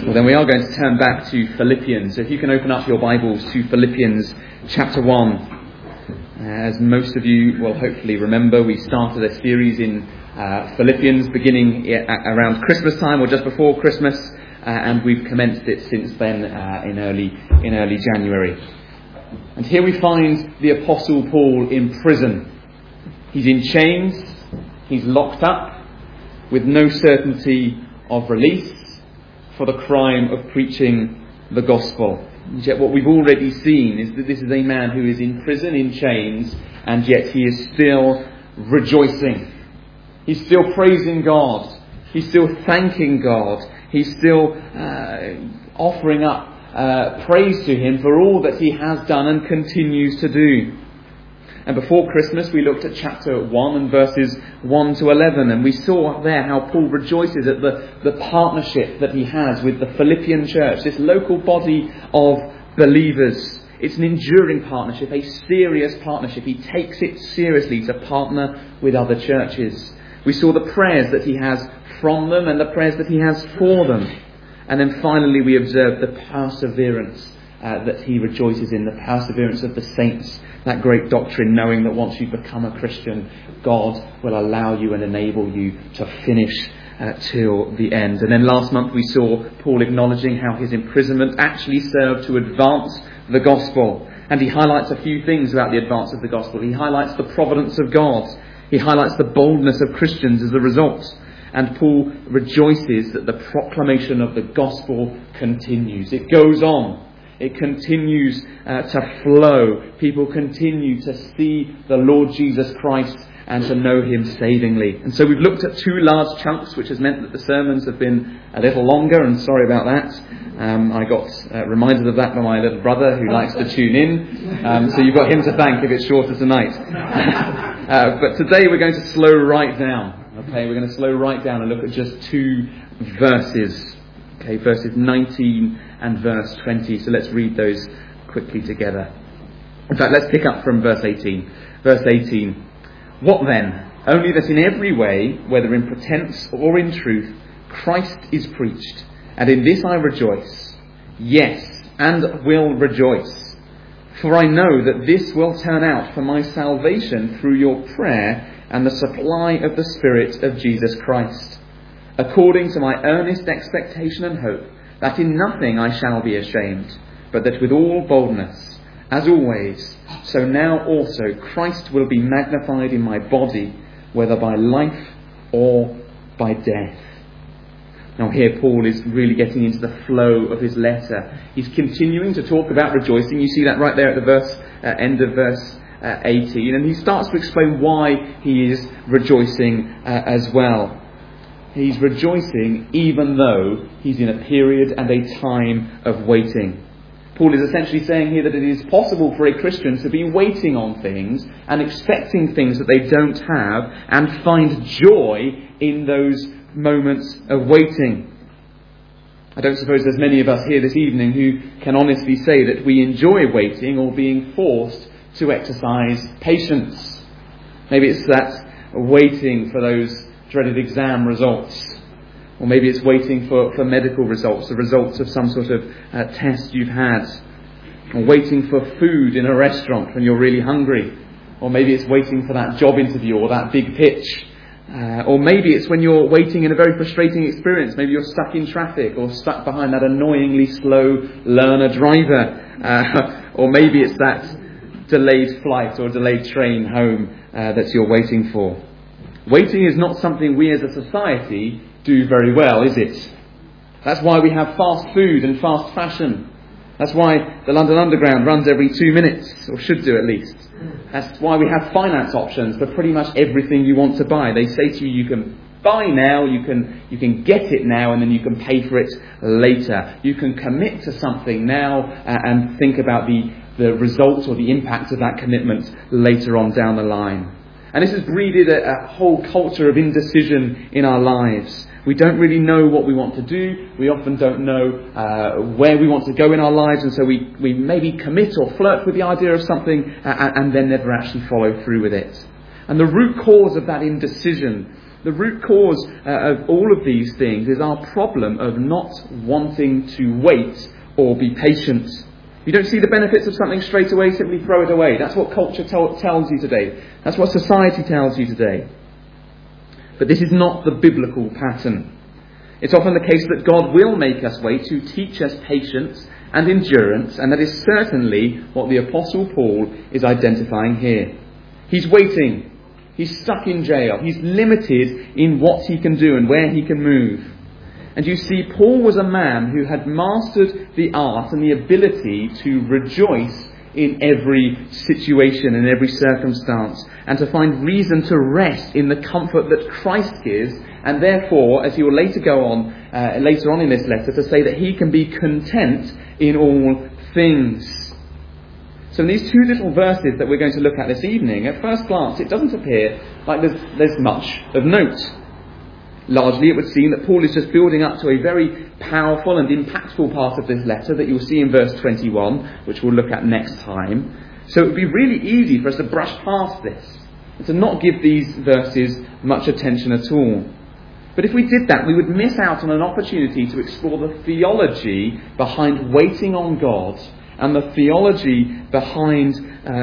Well, then we are going to turn back to Philippians. So if you can open up your Bibles to Philippians chapter 1. As most of you will hopefully remember, we started a series in Philippians beginning around Christmas time or just before Christmas, and we've commenced it since then in early January. And here we find the Apostle Paul in prison. He's in chains, he's locked up with no certainty of release for the crime of preaching the gospel. And yet what we've already seen is that this is a man who is in prison, in chains, and yet he is still rejoicing. He's still praising God. He's still thanking God. He's still offering up praise to Him for all that He has done and continues to do. And before Christmas we looked at chapter 1 and verses 1 to 11, and we saw there how Paul rejoices at the partnership that he has with the Philippian church, this local body of believers. It's an enduring partnership, a serious partnership. He takes it seriously to partner with other churches. We saw the prayers that he has from them and the prayers that he has for them. And then finally we observed the perseverance that he rejoices in, the perseverance of the saints. That great doctrine, knowing that once you've become a Christian, God will allow you and enable you to finish till the end. And then last month we saw Paul acknowledging how his imprisonment actually served to advance the gospel. And he highlights a few things about the advance of the gospel. He highlights the providence of God. He highlights the boldness of Christians as a result. And Paul rejoices that the proclamation of the gospel continues. It goes on. It continues to flow. People continue to see the Lord Jesus Christ and to know Him savingly. And so we've looked at two large chunks, which has meant that the sermons have been a little longer, and sorry about that. I got reminded of that by my little brother who likes to tune in. So you've got him to thank if it's shorter tonight. But today we're going to slow right down. Okay, we're going to slow right down and look at just two verses. Okay, verses 19 and verse 20. So let's read those quickly together. In fact, let's pick up from verse 18. Verse 18. What then? Only that in every way, whether in pretense or in truth, Christ is preached. And in this I rejoice. Yes, and will rejoice. For I know that this will turn out for my salvation through your prayer and the supply of the Spirit of Jesus Christ, according to my earnest expectation and hope, that in nothing I shall be ashamed, but that with all boldness, as always, so now also Christ will be magnified in my body, whether by life or by death. Now here Paul is really getting into the flow of his letter. He's continuing to talk about rejoicing. You see that right there at the end of verse 18. And he starts to explain why he is rejoicing as well. He's rejoicing even though he's in a period and a time of waiting. Paul is essentially saying here that it is possible for a Christian to be waiting on things and expecting things that they don't have and find joy in those moments of waiting. I don't suppose there's many of us here this evening who can honestly say that we enjoy waiting or being forced to exercise patience. Maybe it's that waiting for those dreaded exam results, or maybe it's waiting for medical results, the results of some sort of test you've had, or waiting for food in a restaurant when you're really hungry, or maybe it's waiting for that job interview or that big pitch, or maybe it's when you're waiting in a very frustrating experience. Maybe you're stuck in traffic or stuck behind that annoyingly slow learner driver, or maybe it's that delayed flight or delayed train home that you're waiting for. Waiting is not something we as a society do very well, is it? That's why we have fast food and fast fashion. That's why the London Underground runs every 2 minutes, or should do at least. That's why we have finance options for pretty much everything you want to buy. They say to you, you can buy now, you can get it now, and then you can pay for it later. You can commit to something now and think about the results or the impact of that commitment later on down the line. And this has breeded a whole culture of indecision in our lives. We don't really know what we want to do. We often don't know where we want to go in our lives. And so we maybe commit or flirt with the idea of something and then never actually follow through with it. And the root cause of that indecision The root cause of all of these things is our problem of not wanting to wait or be patient. If you don't see the benefits of something straight away, simply throw it away. That's what culture tells you today. That's what society tells you today. But this is not the biblical pattern. It's often the case that God will make us wait to teach us patience and endurance, and that is certainly what the Apostle Paul is identifying here. He's waiting. He's stuck in jail. He's limited in what he can do and where he can move. And you see, Paul was a man who had mastered the art and the ability to rejoice in every situation and every circumstance, and to find reason to rest in the comfort that Christ gives, and therefore, as he will later on in this letter, to say that he can be content in all things. So in these two little verses that we're going to look at this evening, at first glance it doesn't appear like there's much of note. Largely it would seem that Paul is just building up to a very powerful and impactful part of this letter that you'll see in verse 21, which we'll look at next time. So it would be really easy for us to brush past this and to not give these verses much attention at all. But if we did that, we would miss out on an opportunity to explore the theology behind waiting on God and the theology behind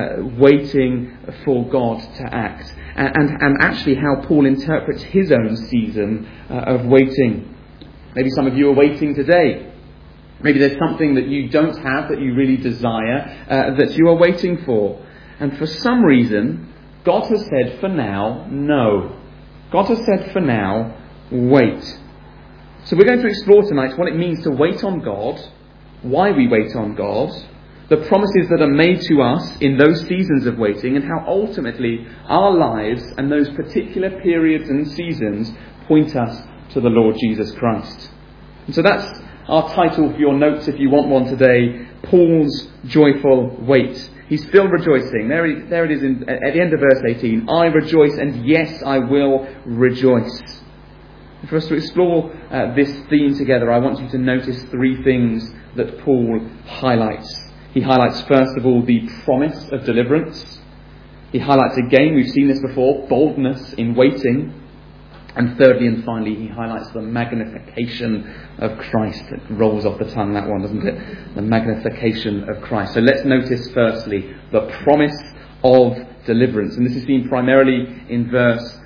waiting for God to act. And actually how Paul interprets his own season of waiting. Maybe some of you are waiting today. Maybe there's something that you don't have that you really desire that you are waiting for. And for some reason, God has said for now, no. God has said for now, wait. So we're going to explore tonight what it means to wait on God, why we wait on God, the promises that are made to us in those seasons of waiting, and how ultimately our lives and those particular periods and seasons point us to the Lord Jesus Christ. And so that's our title for your notes if you want one today, Paul's Joyful Wait. He's still rejoicing. There it is at the end of verse 18. I rejoice, and yes, I will rejoice. And for us to explore this theme together, I want you to notice three things that Paul highlights. He highlights, first of all, the promise of deliverance. He highlights again, we've seen this before, boldness in waiting. And thirdly and finally, he highlights the magnification of Christ. It rolls off the tongue, that one, doesn't it? The magnification of Christ. So let's notice firstly the promise of deliverance. And this is seen primarily in verse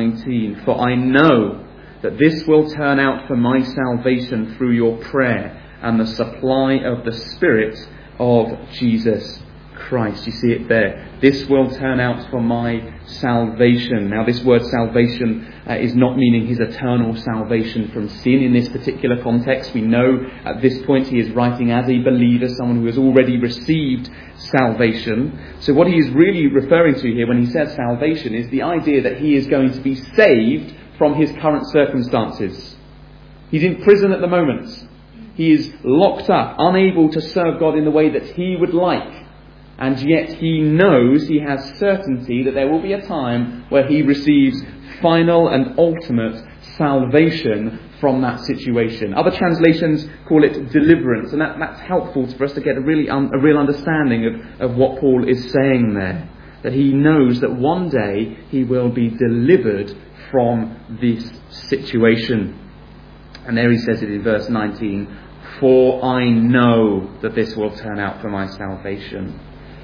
19. For I know that this will turn out for my salvation through your prayer and the supply of the Spirit of Jesus Christ. You see it there. This will turn out for my salvation. Now this word salvation is not meaning his eternal salvation from sin in this particular context. We know at this point he is writing as a believer, someone who has already received salvation. So what he is really referring to here when he says salvation is the idea that he is going to be saved from his current circumstances. He's in prison at the moment. He is locked up, unable to serve God in the way that he would like. And yet he knows, he has certainty that there will be a time where he receives final and ultimate salvation from that situation. Other translations call it deliverance, and that's helpful for us to get a real understanding of what Paul is saying there. That he knows that one day he will be delivered from this situation. And there he says it in verse 19, for I know that this will turn out for my salvation.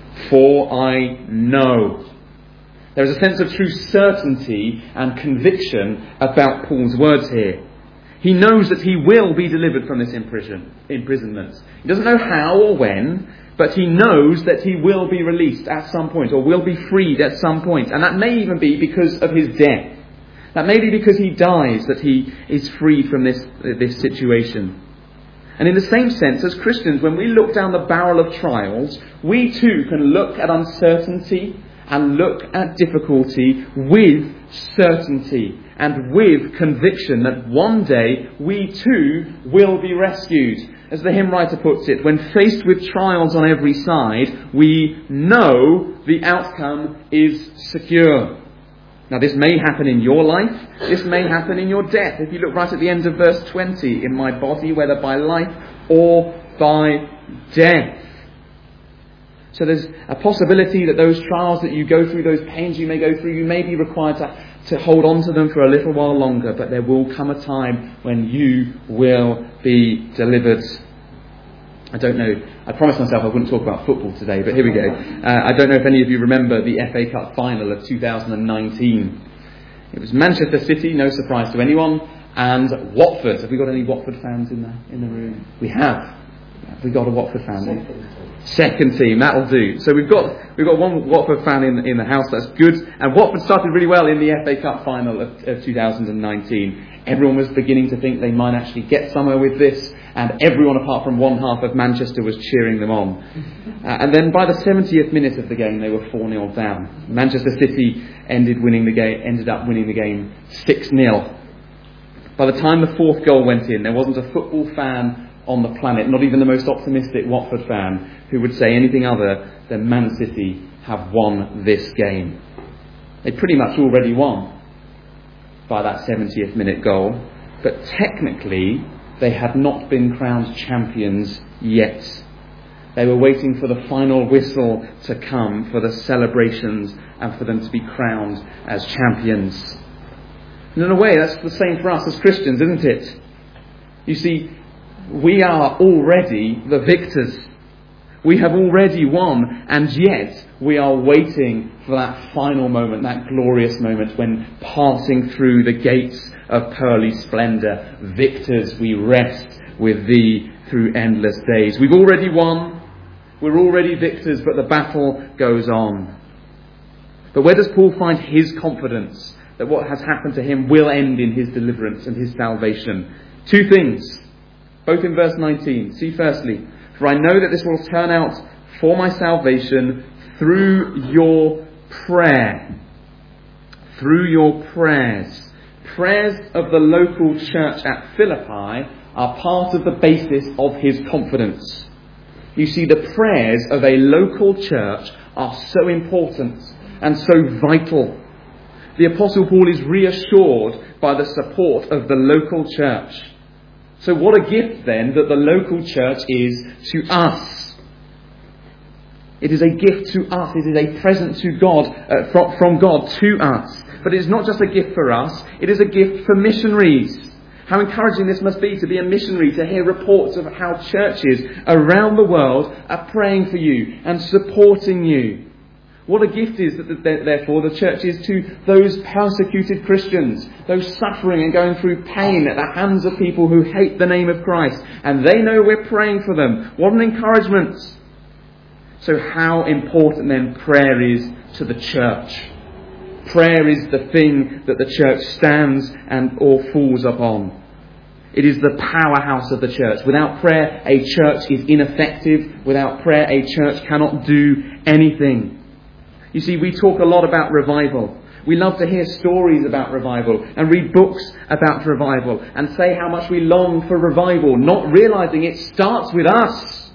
For I know. There is a sense of true certainty and conviction about Paul's words here. He knows that he will be delivered from this imprisonment. He doesn't know how or when, but he knows that he will be released at some point, or will be freed at some point. And that may even be because of his death. That may be because he dies that he is freed from this situation. And in the same sense, as Christians, when we look down the barrel of trials, we too can look at uncertainty and look at difficulty with certainty and with conviction that one day we too will be rescued. As the hymn writer puts it, when faced with trials on every side, we know the outcome is secure. Now this may happen in your life, this may happen in your death. If you look right at the end of verse 20, in my body, whether by life or by death. So there's a possibility that those trials that you go through, those pains you may go through, you may be required to hold on to them for a little while longer, but there will come a time when you will be delivered. I don't know, I promised myself I wouldn't talk about football today, but here we go. I don't know if any of you remember the FA Cup final of 2019. It was Manchester City, no surprise to anyone, and Watford. Have we got any Watford fans in the room? We have. Have we got a Watford fan? Second team, that'll do. So we've got one Watford fan in the house, that's good. And Watford started really well in the FA Cup final of 2019. Everyone was beginning to think they might actually get somewhere with this, and everyone apart from one half of Manchester was cheering them on. And then by the 70th minute of the game, they were 4-0 down. Manchester City ended up winning the game 6-0. By the time the fourth goal went in, there wasn't a football fan on the planet, not even the most optimistic Watford fan, who would say anything other than Man City have won this game. They pretty much already won by that 70th minute goal, but technically they had not been crowned champions yet. They were waiting for the final whistle to come for the celebrations and for them to be crowned as champions. And in a way, that's the same for us as Christians, isn't it? You see, we are already the victors. We have already won, and yet we are waiting for that final moment, that glorious moment when passing through the gates of pearly splendour, victors, we rest with thee through endless days. We've already won, we're already victors, but the battle goes on. But where does Paul find his confidence that what has happened to him will end in his deliverance and his salvation? Two things, both in verse 19. See, firstly, for I know that this will turn out for my salvation through your prayer. Through your prayers. Prayers of the local church at Philippi are part of the basis of his confidence. You see, the prayers of a local church are so important and so vital. The Apostle Paul is reassured by the support of the local church. So what a gift then that the local church is to us. It is a gift to us. It is a present to God, from God to us. But it is not just a gift for us. It is a gift for missionaries. How encouraging this must be to be a missionary, to hear reports of how churches around the world are praying for you and supporting you. What a gift is that, therefore, the church is to those persecuted Christians, those suffering and going through pain at the hands of people who hate the name of Christ. And they know we're praying for them. What an encouragement. So how important then prayer is to the church. Prayer is the thing that the church stands and or falls upon. It is the powerhouse of the church. Without prayer, a church is ineffective. Without prayer, a church cannot do anything. You see, we talk a lot about revival. We love to hear stories about revival and read books about revival and say how much we long for revival, not realizing it starts with us.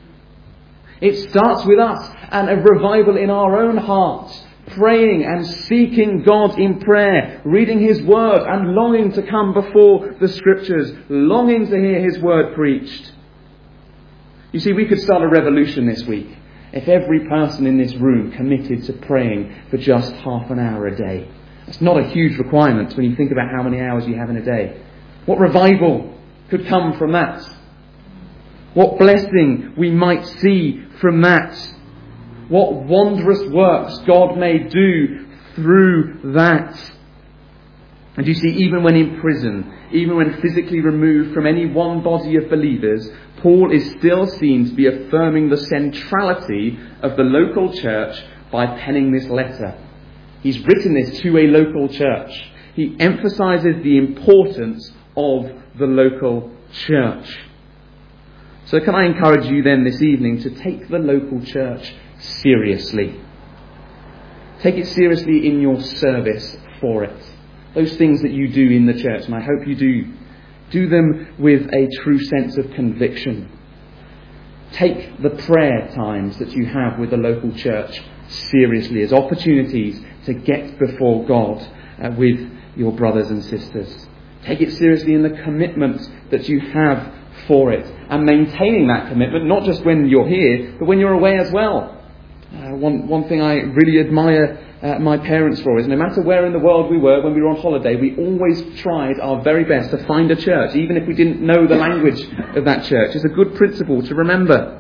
It starts with us and a revival in our own hearts, praying and seeking God in prayer, reading His Word and longing to come before the Scriptures, longing to hear His Word preached. You see, we could start a revolution this week if every person in this room committed to praying for just half an hour a day. It's not a huge requirement when you think about how many hours you have in a day. What revival could come from that? What blessing we might see from that? What wondrous works God may do through that? And you see, even when in prison, even when physically removed from any one body of believers, Paul is still seen to be affirming the centrality of the local church by penning this letter. He's written this to a local church. He emphasizes the importance of the local church. So can I encourage you then this evening to take the local church seriously. Take it seriously in your service for it. Those things that you do in the church, and I hope you do. Do them with a true sense of conviction. Take the prayer times that you have with the local church seriously as opportunities to get before God with your brothers and sisters. Take it seriously in the commitment that you have for it, and maintaining that commitment not just when you're here, but when you're away as well. One thing I really admire my parents for is no matter where in the world we were when we were on holiday, we always tried our very best to find a church, even if we didn't know the language of that church. It's a good principle to remember.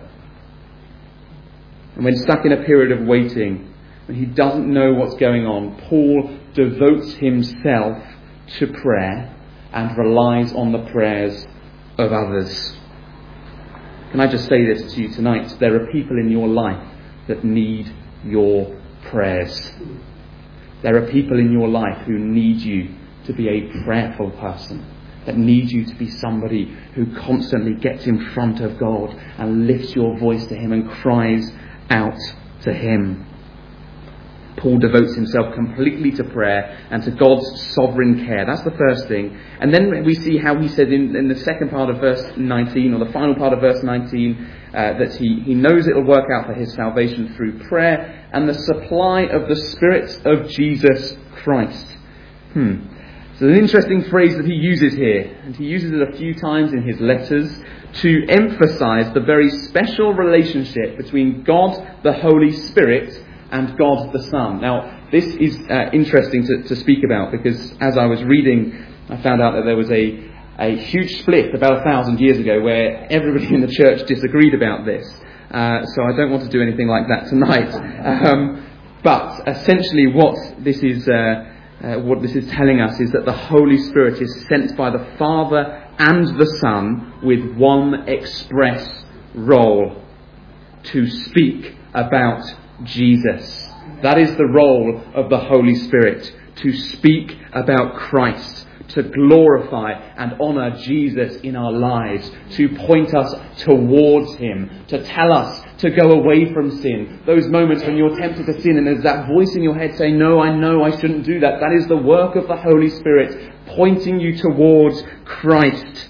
And when stuck in a period of waiting, when he doesn't know what's going on, Paul devotes himself to prayer and relies on the prayers of others. Can I just say this to you tonight? There are people in your life that need your prayers. There are people in your life who need you to be a prayerful person, that need you to be somebody who constantly gets in front of God and lifts your voice to him and cries out to him. Paul devotes himself completely to prayer and to God's sovereign care. That's the first thing. And then we see how he said in the second part of verse 19, or the final part of verse 19, that he knows it will work out for his salvation through prayer and the supply of the Spirit of Jesus Christ. So an interesting phrase that he uses here, and he uses it a few times in his letters to emphasize the very special relationship between God the Holy Spirit and God the Son. Now, this is interesting to speak about, because as I was reading, I found out that there was a huge split about 1,000 years ago where everybody in the church disagreed about this. So I don't want to do anything like that tonight. But essentially what this is telling us is that the Holy Spirit is sent by the Father and the Son with one express role: to speak about Jesus. That is the role of the Holy Spirit, to speak about Christ, to glorify and honour Jesus in our lives, to point us towards him, to tell us to go away from sin. Those moments when you're tempted to sin and there's that voice in your head saying, no, I know I shouldn't do that. That is the work of the Holy Spirit, pointing you towards Christ.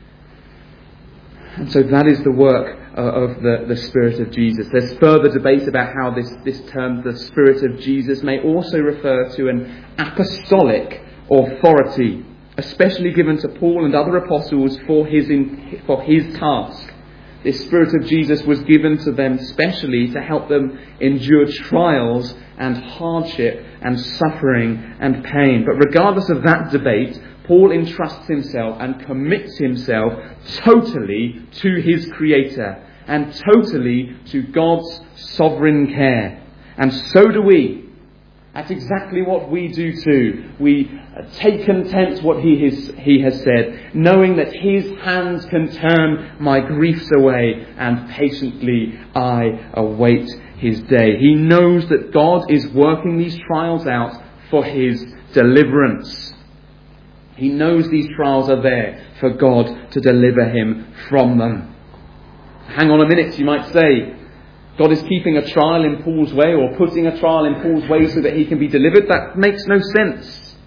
And so that is the work of the Spirit of Jesus. There's further debate about how this term, the Spirit of Jesus, may also refer to an apostolic authority, especially given to Paul and other apostles for his task. This Spirit of Jesus was given to them specially to help them endure trials and hardship and suffering and pain. But regardless of that debate, Paul entrusts himself and commits himself totally to his Creator and totally to God's sovereign care. And so do we. That's exactly what we do too. We take content what he has said, knowing that his hands can turn my griefs away, and patiently I await his day. He knows that God is working these trials out for his deliverance. He knows these trials are there for God to deliver him from them. Hang on a minute, you might say. God is keeping a trial in Paul's way, or putting a trial in Paul's way so that he can be delivered. That makes no sense.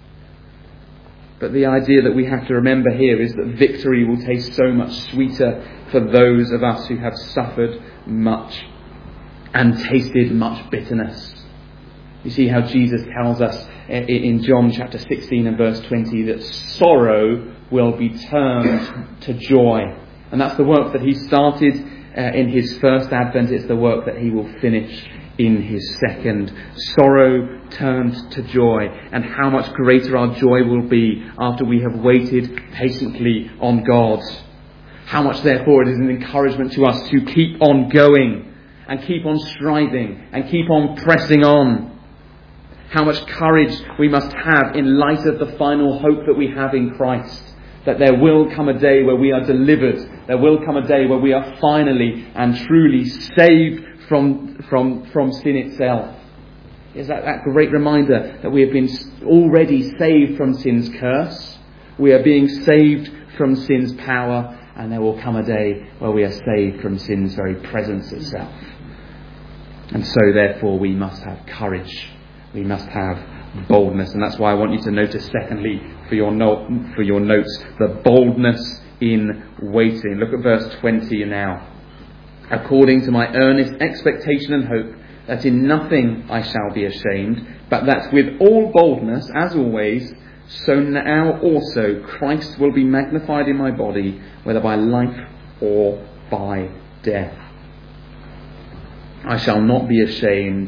But the idea that we have to remember here is that victory will taste so much sweeter for those of us who have suffered much and tasted much bitterness. You see how Jesus tells us in John chapter 16 and verse 20 that sorrow will be turned to joy. And that's the work that he started in his first advent. It's the work that he will finish in his second. Sorrow turned to joy. And how much greater our joy will be after we have waited patiently on God. How much therefore it is an encouragement to us to keep on going and keep on striving and keep on pressing on. How much courage we must have in light of the final hope that we have in Christ. That there will come a day where we are delivered. There will come a day where we are finally and truly saved from sin itself. Is that great reminder that we have been already saved from sin's curse. We are being saved from sin's power. And there will come a day where we are saved from sin's very presence itself. And so therefore we must have courage. We must have boldness. And that's why I want you to notice secondly for your notes, the boldness in waiting. Look at verse 20 now. According to my earnest expectation and hope that in nothing I shall be ashamed, but that with all boldness, as always, so now also Christ will be magnified in my body, whether by life or by death. I shall not be ashamed,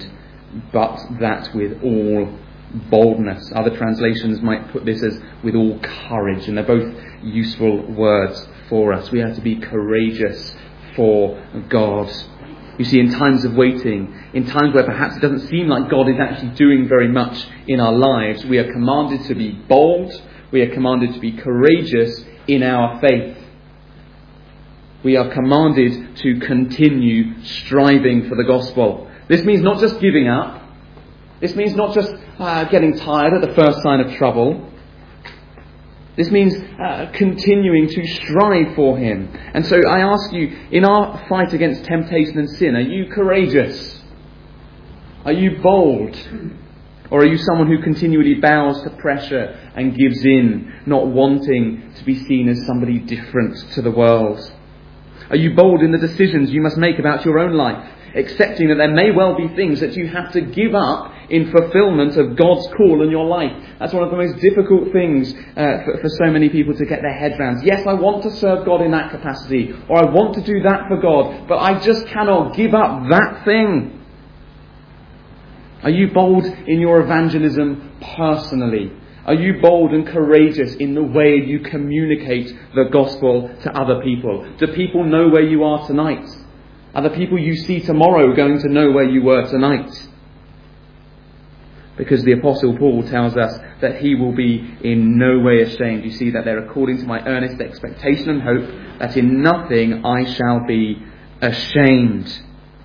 but that with all boldness. Other translations might put this as with all courage, and they're both useful words for us. We are to be courageous for God. You see, in times of waiting, in times where perhaps it doesn't seem like God is actually doing very much in our lives, we are commanded to be bold, we are commanded to be courageous in our faith. We are commanded to continue striving for the gospel. This means not just giving up. This means not just getting tired at the first sign of trouble. This means continuing to strive for Him. And so I ask you, in our fight against temptation and sin, are you courageous? Are you bold? Or are you someone who continually bows to pressure and gives in, not wanting to be seen as somebody different to the world? Are you bold in the decisions you must make about your own life, accepting that there may well be things that you have to give up in fulfillment of God's call in your life? That's one of the most difficult things for so many people to get their head around. Yes, I want to serve God in that capacity, or I want to do that for God, but I just cannot give up that thing. Are you bold in your evangelism personally? Are you bold and courageous in the way you communicate the gospel to other people? Do people know where you are tonight? Are the people you see tomorrow going to know where you were tonight? Because the Apostle Paul tells us that he will be in no way ashamed. You see that there, according to my earnest expectation and hope, that in nothing I shall be ashamed.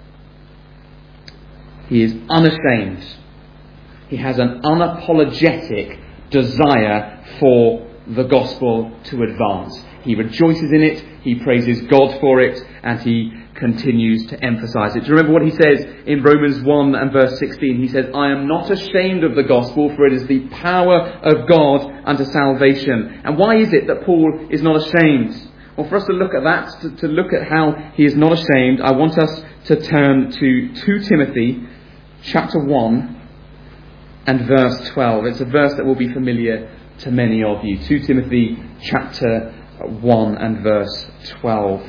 He is unashamed. He has an unapologetic desire for the gospel to advance. He rejoices in it, he praises God for it, and he continues to emphasize it. Do you remember what he says in Romans 1 and verse 16? He says, I am not ashamed of the gospel, for it is the power of God unto salvation. And why is it that Paul is not ashamed? Well, for us to look at that, to look at how he is not ashamed, I want us to turn to 2 Timothy chapter 1 and verse 12. It's a verse that will be familiar to many of you. 2 Timothy chapter 1 and verse 12.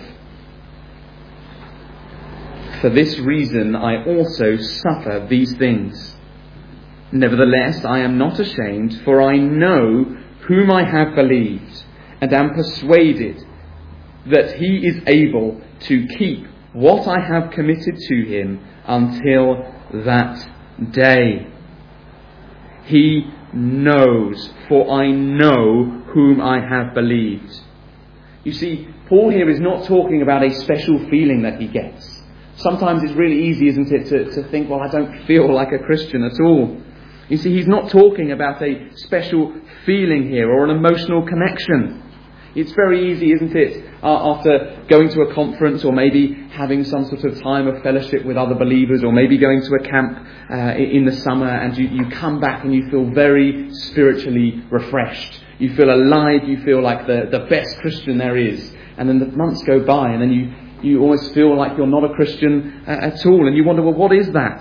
For this reason I also suffer these things. Nevertheless, I am not ashamed, for I know whom I have believed, and am persuaded that he is able to keep what I have committed to him until that day. He knows, for I know whom I have believed. You see, Paul here is not talking about a special feeling that he gets. Sometimes it's really easy, isn't it, to think, well, I don't feel like a Christian at all. You see, he's not talking about a special feeling here or an emotional connection. It's very easy, isn't it, after going to a conference or maybe having some sort of time of fellowship with other believers, or maybe going to a camp in the summer, and you come back and you feel very spiritually refreshed. You feel alive, you feel like the best Christian there is. And then the months go by and then you almost feel like you're not a Christian at all, and you wonder, well, what is that?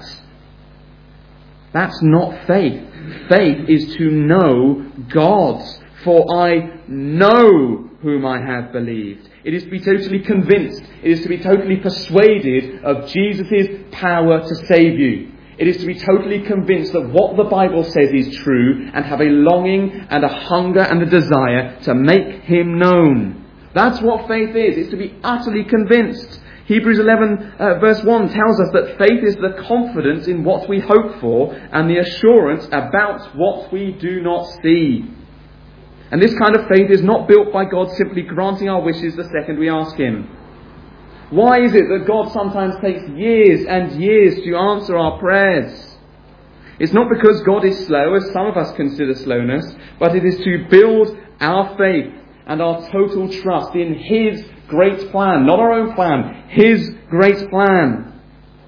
That's not faith. Faith is to know God. For I know whom I have believed. It is to be totally convinced. It is to be totally persuaded of Jesus' power to save you. It is to be totally convinced that what the Bible says is true, and have a longing and a hunger and a desire to make Him known. That's what faith is. It's to be utterly convinced. Hebrews 11 verse 1 tells us that faith is the confidence in what we hope for and the assurance about what we do not see. And this kind of faith is not built by God simply granting our wishes the second we ask Him. Why is it that God sometimes takes years and years to answer our prayers? It's not because God is slow, as some of us consider slowness, but it is to build our faith and our total trust in His great plan, not our own plan, His great plan.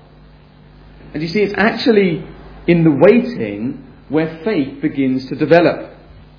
And you see, it's actually in the waiting where faith begins to develop.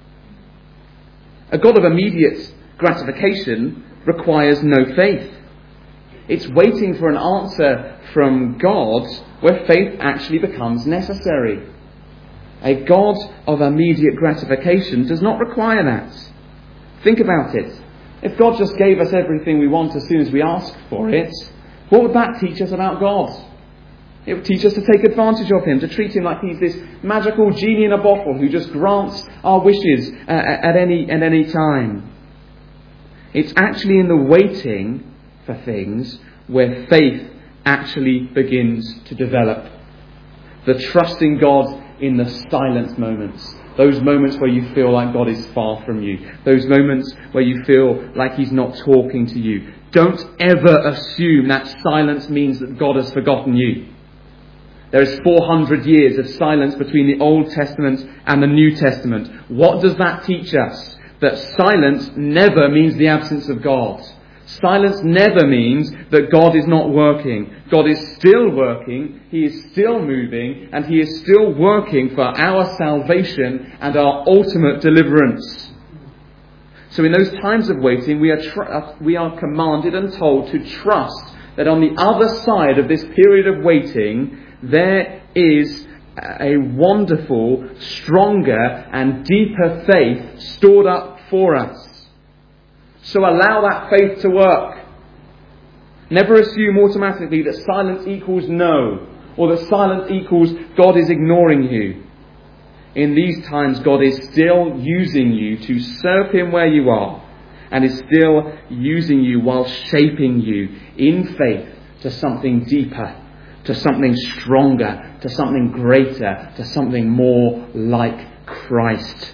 A God of immediate gratification requires no faith. It's waiting for an answer from God where faith actually becomes necessary. A God of immediate gratification does not require that. Think about it. If God just gave us everything we want as soon as we ask for it, what would that teach us about God? It will teach us to take advantage of him, to treat him like he's this magical genie in a bottle who just grants our wishes at any time. It's actually in the waiting for things where faith actually begins to develop. The trusting God in the silent moments. Those moments where you feel like God is far from you. Those moments where you feel like he's not talking to you. Don't ever assume that silence means that God has forgotten you. There is 400 years of silence between the Old Testament and the New Testament. What does that teach us? That silence never means the absence of God. Silence never means that God is not working. God is still working, he is still moving, and he is still working for our salvation and our ultimate deliverance. So in those times of waiting, we are commanded and told to trust that on the other side of this period of waiting, there is a wonderful, stronger and deeper faith stored up for us. So allow that faith to work. Never assume automatically that silence equals no, or that silence equals God is ignoring you. In these times, God is still using you to serve him where you are, and is still using you while shaping you in faith to something deeper, to something stronger, to something greater, to something more like Christ.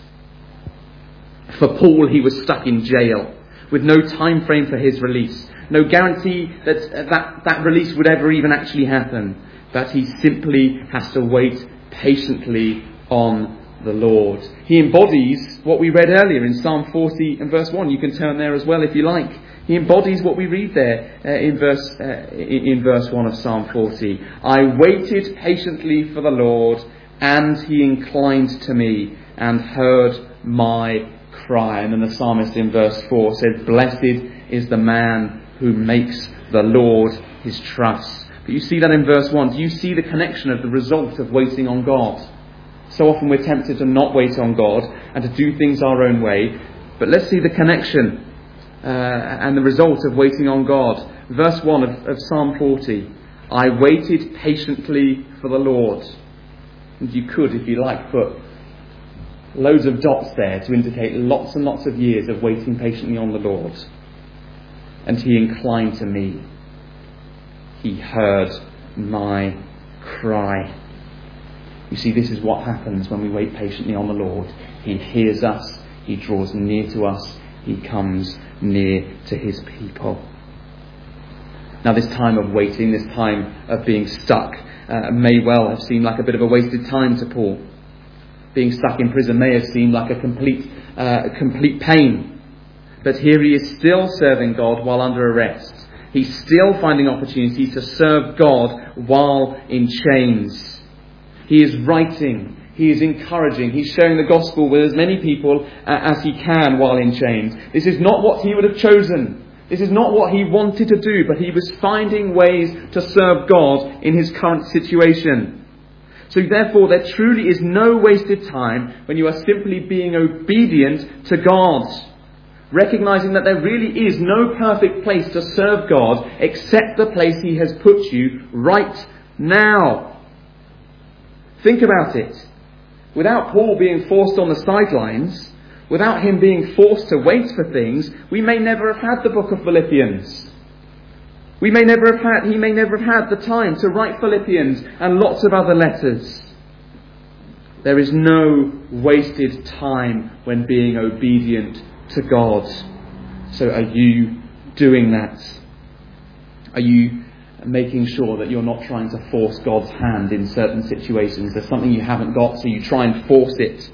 For Paul, he was stuck in jail with no time frame for his release. No guarantee that release would ever even actually happen. But he simply has to wait patiently on the Lord. He embodies what we read earlier in Psalm 40 and verse 1. You can turn there as well if you like. He embodies what we read there in verse 1 of Psalm 40. I waited patiently for the Lord, and he inclined to me and heard my cry. And then the psalmist in verse 4 said, blessed is the man who makes the Lord his trust. But you see that in verse 1. Do you see the connection of the result of waiting on God? So often we're tempted to not wait on God and to do things our own way. But let's see the connection and the result of waiting on God. Verse 1 of Psalm 40. I waited patiently for the Lord. And you could, if you like, put loads of dots there to indicate lots and lots of years of waiting patiently on the Lord. And he inclined to me. He heard my cry. You see, this is what happens when we wait patiently on the Lord. He hears us. He draws near to us. He comes near to his people. Now, this time of waiting, this time of being stuck, may well have seemed like a bit of a wasted time to Paul. Being stuck in prison may have seemed like a complete pain. But here he is still serving God while under arrest. He's still finding opportunities to serve God while in chains. He is writing. He is encouraging. He's sharing the gospel with as many people as he can while in chains. This is not what he would have chosen. This is not what he wanted to do, but he was finding ways to serve God in his current situation. So therefore, there truly is no wasted time when you are simply being obedient to God. Recognizing that there really is no perfect place to serve God except the place he has put you right now. Think about it. Without Paul being forced on the sidelines, without him being forced to wait for things, we may never have had the book of Philippians. He may never have had the time to write Philippians and lots of other letters. There is no wasted time when being obedient to God. So are you doing that? Are you making sure that you're not trying to force God's hand in certain situations? There's something you haven't got, so you try and force it.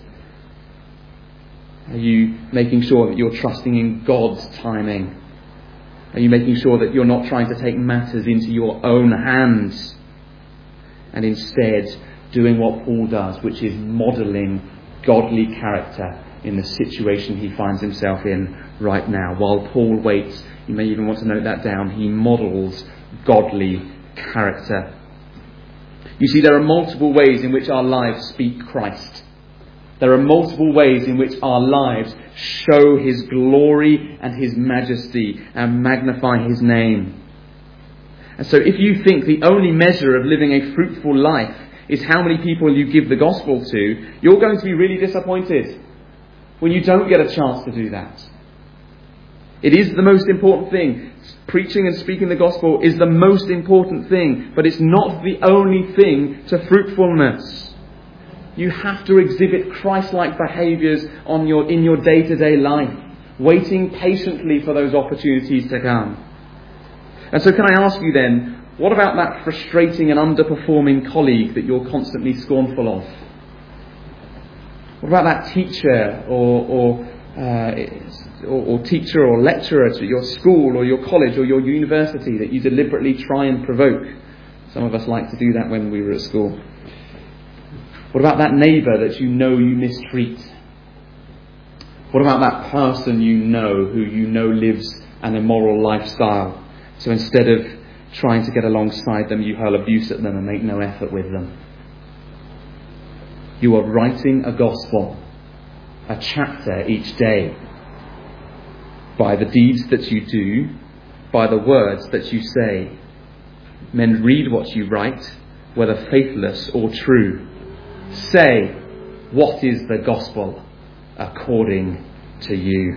Are you making sure that you're trusting in God's timing? Are you making sure that you're not trying to take matters into your own hands and instead doing what Paul does, which is modelling godly character in the situation he finds himself in right now? While Paul waits, you may even want to note that down, he models godly character. You see, there are multiple ways in which our lives speak Christ. There are multiple ways in which our lives show his glory and his majesty and magnify his name. And so if you think the only measure of living a fruitful life is how many people you give the gospel to, you're going to be really disappointed when you don't get a chance to do that. It is the most important thing. Preaching and speaking the gospel is the most important thing, but it's not the only thing to fruitfulness. You have to exhibit Christ-like behaviours in your day-to-day life, waiting patiently for those opportunities to come. And so can I ask you then, what about that frustrating and underperforming colleague that you're constantly scornful of? What about that teacher or teacher or lecturer at your school or your college or your university that you deliberately try and provoke? Some of us like to do that when we were at school. What about that neighbour that you know you mistreat? What about that person you know who you know lives an immoral lifestyle? So instead of trying to get alongside them, you hurl abuse at them and make no effort with them. You are writing a gospel, a chapter each day, by the deeds that you do, by the words that you say. Men read what you write, whether faithless or true. Say, what is the gospel according to you?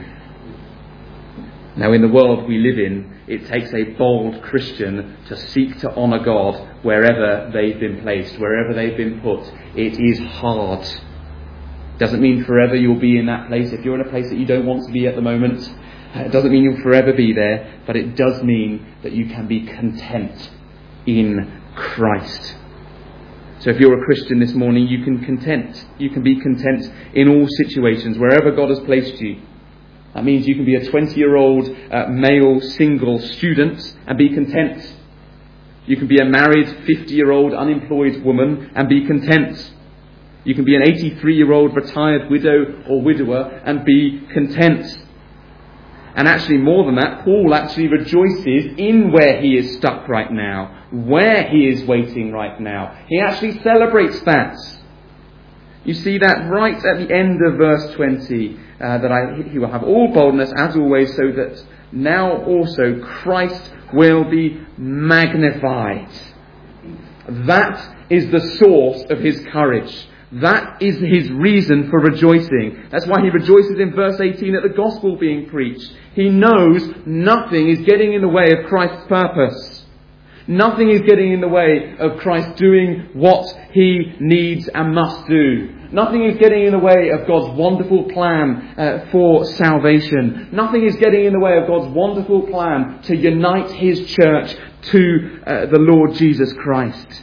Now, in the world we live in, it takes a bold Christian to seek to honour God wherever they've been placed, wherever they've been put. It is hard. Doesn't mean forever you'll be in that place. If you're in a place that you don't want to be at the moment, it doesn't mean you'll forever be there, but it does mean that you can be content in Christ. So if you're a Christian this morning, you can be content in all situations, wherever God has placed you. That means you can be a 20-year-old male single student and be content. You can be a married 50-year-old unemployed woman and be content. You can be an 83-year-old retired widow or widower and be content. And actually more than that, Paul actually rejoices in where he is stuck right now, where he is waiting right now. He actually celebrates that. You see that right at the end of verse 20, he will have all boldness as always, so that now also Christ will be magnified. That is the source of his courage. That is his reason for rejoicing. That's why he rejoices in verse 18 at the gospel being preached. He knows nothing is getting in the way of Christ's purpose. Nothing is getting in the way of Christ doing what he needs and must do. Nothing is getting in the way of God's wonderful plan for salvation. Nothing is getting in the way of God's wonderful plan to unite his church to the Lord Jesus Christ.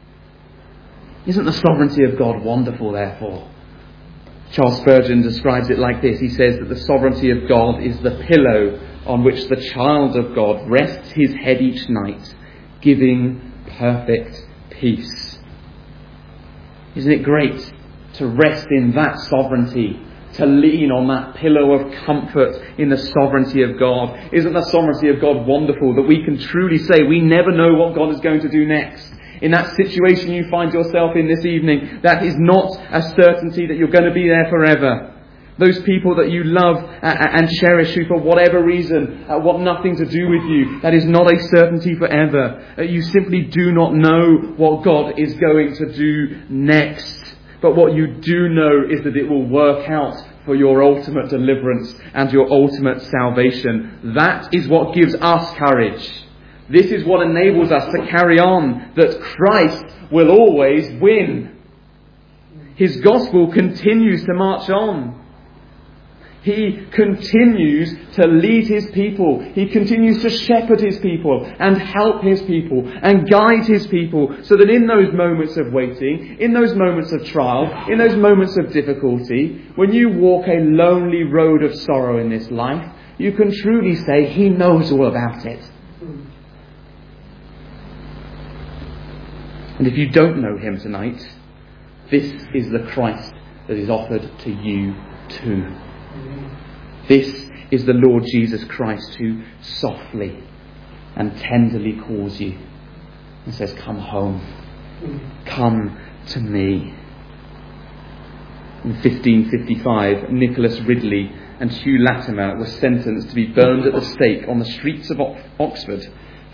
Isn't the sovereignty of God wonderful, therefore? Charles Spurgeon describes it like this. He says that the sovereignty of God is the pillow on which the child of God rests his head each night, giving perfect peace. Isn't it great to rest in that sovereignty, to lean on that pillow of comfort in the sovereignty of God? Isn't the sovereignty of God wonderful, that we can truly say we never know what God is going to do next? In that situation you find yourself in this evening, that is not a certainty that you're going to be there forever. Those people that you love and cherish who for whatever reason want nothing to do with you, that is not a certainty forever. You simply do not know what God is going to do next. But what you do know is that it will work out for your ultimate deliverance and your ultimate salvation. That is what gives us courage. This is what enables us to carry on, that Christ will always win. His gospel continues to march on. He continues to lead his people. He continues to shepherd his people and help his people and guide his people, so that in those moments of waiting, in those moments of trial, in those moments of difficulty, when you walk a lonely road of sorrow in this life, you can truly say, he knows all about it. And if you don't know him tonight, this is the Christ that is offered to you too. This is the Lord Jesus Christ who softly and tenderly calls you and says, come home. Come to me. In 1555, Nicholas Ridley and Hugh Latimer were sentenced to be burned at the stake on the streets of Oxford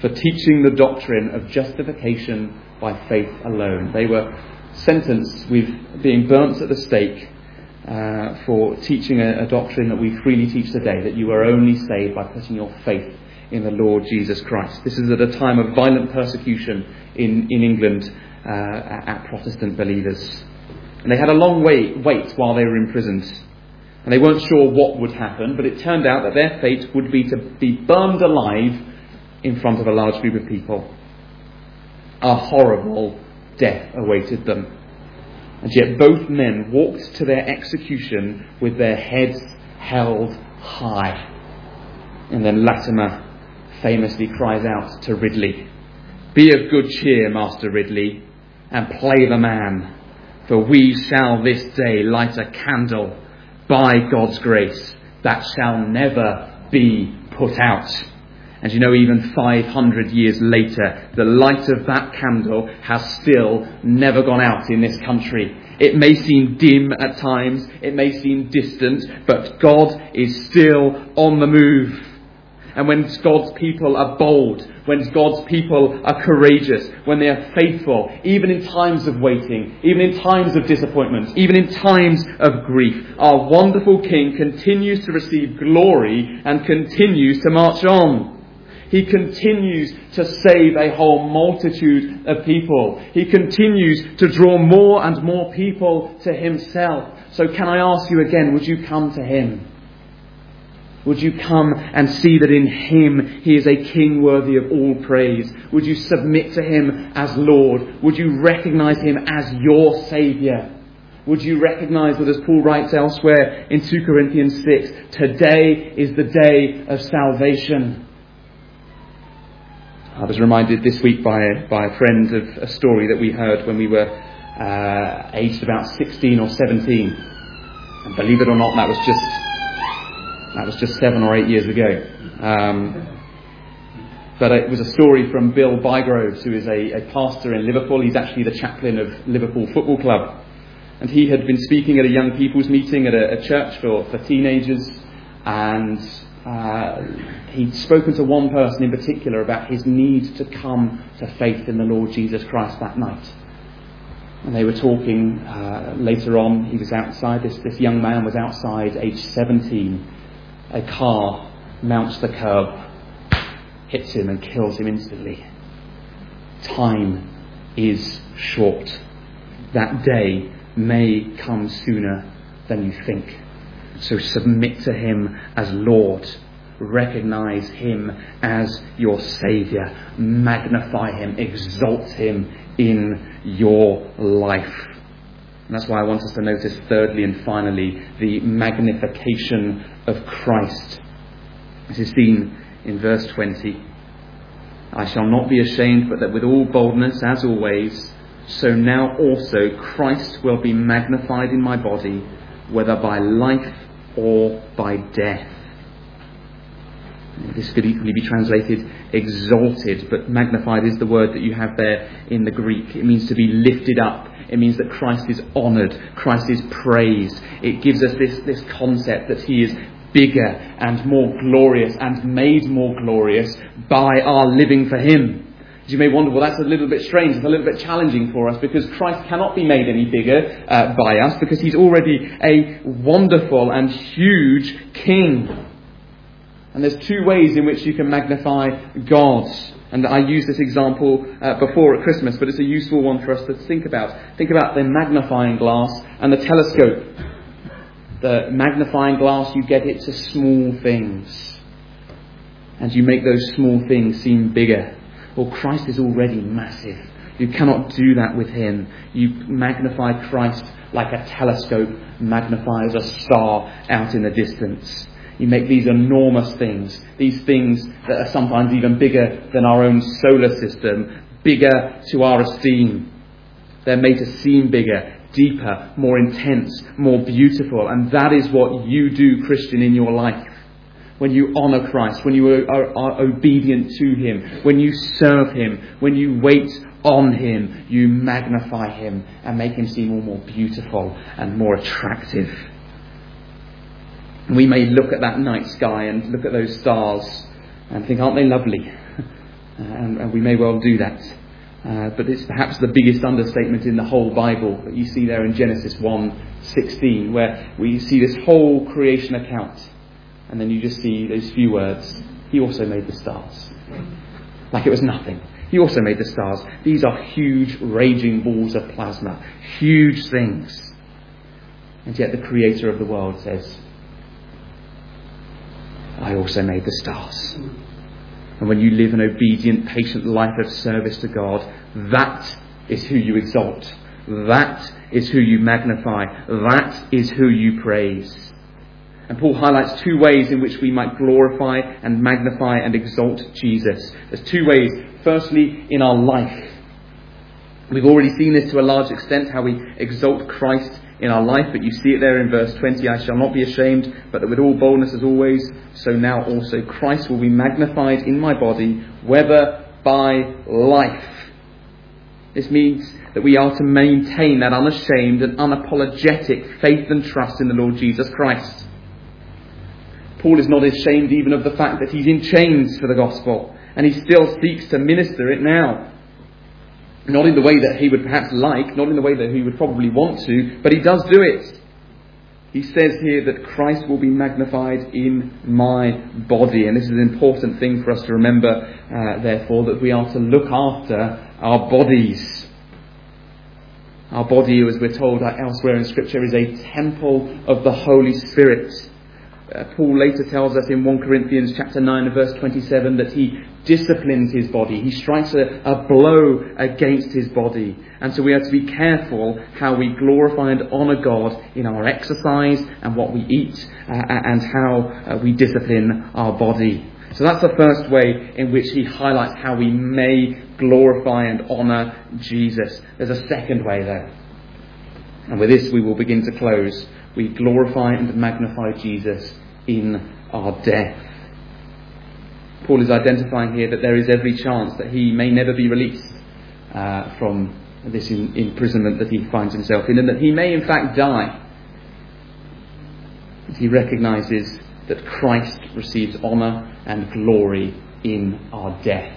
for teaching the doctrine of justification by faith alone. They were sentenced with being burnt at the stake for teaching a doctrine that we freely teach today, that you are only saved by putting your faith in the Lord Jesus Christ. This is at a time of violent persecution in England at Protestant believers. And they had a long wait while they were imprisoned. And they weren't sure what would happen, but it turned out that their fate would be to be burned alive in front of a large group of people. A horrible death awaited them. And yet both men walked to their execution with their heads held high. And then Latimer famously cries out to Ridley, "Be of good cheer, Master Ridley, and play the man, for we shall this day light a candle by God's grace that shall never be put out." And you know, even 500 years later, the light of that candle has still never gone out in this country. It may seem dim at times, it may seem distant, but God is still on the move. And when God's people are bold, when God's people are courageous, when they are faithful, even in times of waiting, even in times of disappointment, even in times of grief, our wonderful King continues to receive glory and continues to march on. He continues to save a whole multitude of people. He continues to draw more and more people to himself. So can I ask you again, would you come to him? Would you come and see that in him he is a king worthy of all praise? Would you submit to him as Lord? Would you recognise him as your Saviour? Would you recognise that, as Paul writes elsewhere in 2 Corinthians 6, today is the day of salvation? I was reminded this week by a friend of a story that we heard when we were aged about 16 or 17. And believe it or not, that was just 7 or 8 years ago. But it was a story from Bill Bygroves, who is a pastor in Liverpool. He's actually the chaplain of Liverpool Football Club. And he had been speaking at a young people's meeting at a church for teenagers. And he'd spoken to one person in particular about his need to come to faith in the Lord Jesus Christ that night. And they were talking later on. He was outside, this young man was outside, aged 17. A car mounts the curb, hits him and kills him instantly. Time is short. That day may come sooner than you think. So submit to him as Lord. Recognise him as your Saviour. Magnify him. Exalt him in your life. And that's why I want us to notice, thirdly and finally, the magnification of Christ. This is seen in verse 20. I shall not be ashamed, but that with all boldness, as always, so now also Christ will be magnified in my body, whether by life or by death. This could equally be translated exalted, but magnified is the word that you have there in the Greek. It means to be lifted up. It means that Christ is honoured, Christ is praised. It gives us this concept that he is bigger and more glorious and made more glorious by our living for him. You may wonder, well, that's a little bit strange, it's a little bit challenging for us, because Christ cannot be made any bigger by us, because he's already a wonderful and huge King. And there's two ways in which you can magnify God. And I used this example before at Christmas, but it's a useful one for us to think about. Think about the magnifying glass and the telescope. The magnifying glass, you get it to small things. And you make those small things seem bigger. Well, Christ is already massive. You cannot do that with him. You magnify Christ like a telescope magnifies a star out in the distance. You make these enormous things, these things that are sometimes even bigger than our own solar system, bigger to our esteem. They're made to seem bigger, deeper, more intense, more beautiful. And that is what you do, Christian, in your life. When you honour Christ, when you are obedient to him, when you serve him, when you wait on him, you magnify him and make him seem all more beautiful and more attractive. We may look at that night sky and look at those stars and think, aren't they lovely? And we may well do that. But it's perhaps the biggest understatement in the whole Bible that you see there in Genesis 1:16, where we see this whole creation account. And then you just see those few words, He also made the stars. Like it was nothing. He also made the stars. These are huge, raging balls of plasma. Huge things. And yet the Creator of the world says, I also made the stars. And when you live an obedient, patient life of service to God, that is who you exalt. That is who you magnify. That is who you praise. And Paul highlights two ways in which we might glorify and magnify and exalt Jesus. There's two ways. Firstly, in our life. We've already seen this to a large extent, how we exalt Christ in our life, but you see it there in verse 20, I shall not be ashamed, but that with all boldness as always, so now also Christ will be magnified in my body, whether by life. This means that we are to maintain that unashamed and unapologetic faith and trust in the Lord Jesus Christ. Paul is not ashamed even of the fact that he's in chains for the gospel, and he still seeks to minister it now. Not in the way that he would perhaps like, not in the way that he would probably want to, but he does do it. He says here that Christ will be magnified in my body. And this is an important thing for us to remember, therefore, that we are to look after our bodies. Our body, as we're told elsewhere in Scripture, is a temple of the Holy Spirit. Paul later tells us in 1 Corinthians chapter 9 and verse 27 that he disciplines his body. He strikes a blow against his body. And so we are to be careful how we glorify and honour God in our exercise and what we eat and how we discipline our body. So that's the first way in which he highlights how we may glorify and honour Jesus. There's a second way though. And with this we will begin to close. We glorify and magnify Jesus in our death. Paul is identifying here that there is every chance that he may never be released from this imprisonment that he finds himself in, and that he may in fact die. He recognises that Christ receives honour and glory in our death.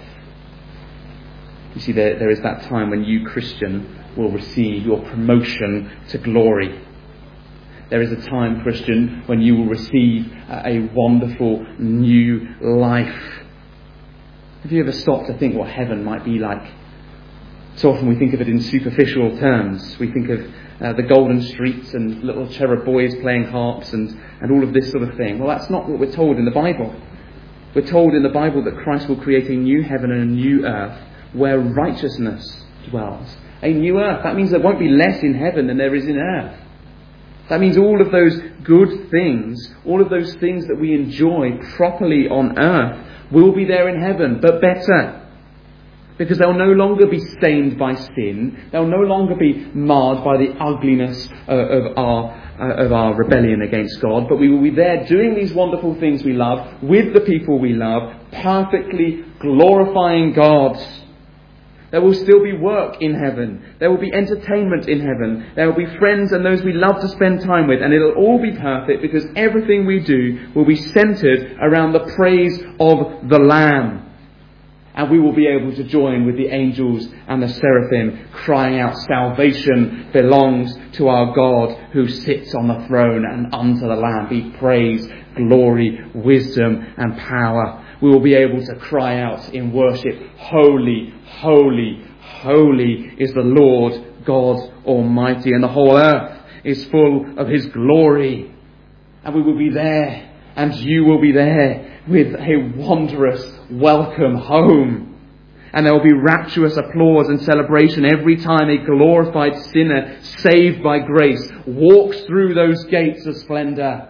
You see, there is that time when you, Christian, will receive your promotion to glory. There is a time, Christian, when you will receive a wonderful new life. Have you ever stopped to think what heaven might be like? So often we think of it in superficial terms. We think of the golden streets and little cherub boys playing harps and all of this sort of thing. Well, that's not what we're told in the Bible. We're told in the Bible that Christ will create a new heaven and a new earth where righteousness dwells. A new earth. That means there won't be less in heaven than there is in earth. That means all of those good things, all of those things that we enjoy properly on earth will be there in heaven, but better. Because they'll no longer be stained by sin. They'll no longer be marred by the ugliness of our rebellion against God. But we will be there doing these wonderful things we love, with the people we love, perfectly glorifying God. There will still be work in heaven. There will be entertainment in heaven. There will be friends and those we love to spend time with. And it'll all be perfect because everything we do will be centred around the praise of the Lamb. And we will be able to join with the angels and the seraphim crying out, salvation belongs to our God who sits on the throne, and unto the Lamb be praise, glory, wisdom and power. We will be able to cry out in worship, holy, holy, holy is the Lord God Almighty, and the whole earth is full of His glory. And we will be there, and you will be there with a wondrous welcome home. And there will be rapturous applause and celebration every time a glorified sinner saved by grace walks through those gates of splendour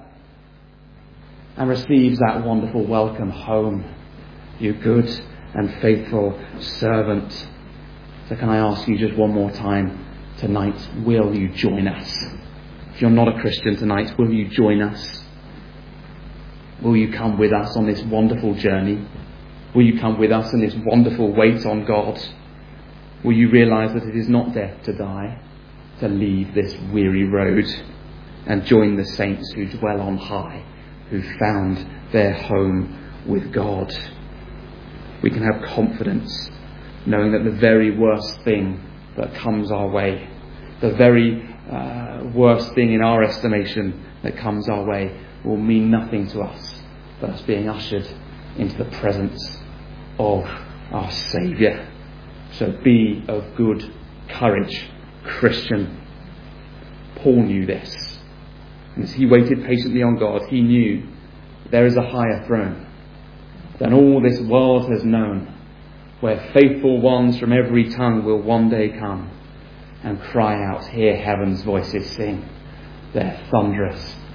and receives that wonderful welcome home. You good and faithful servant. So can I ask you just one more time tonight, will you join us? If you're not a Christian tonight, will you join us? Will you come with us on this wonderful journey? Will you come with us in this wonderful wait on God? Will you realise that it is not death to die, to leave this weary road and join the saints who dwell on high, who found their home with God? we can have confidence, knowing that the very worst thing that comes our way, the very worst thing in our estimation that comes our way, will mean nothing to us but us being ushered into the presence of our Saviour. So be of good courage, Christian. Paul knew this. And as he waited patiently on God, he knew there is a higher throne than all this world has known, where faithful ones from every tongue will one day come and cry out, hear heaven's voices sing their thunderous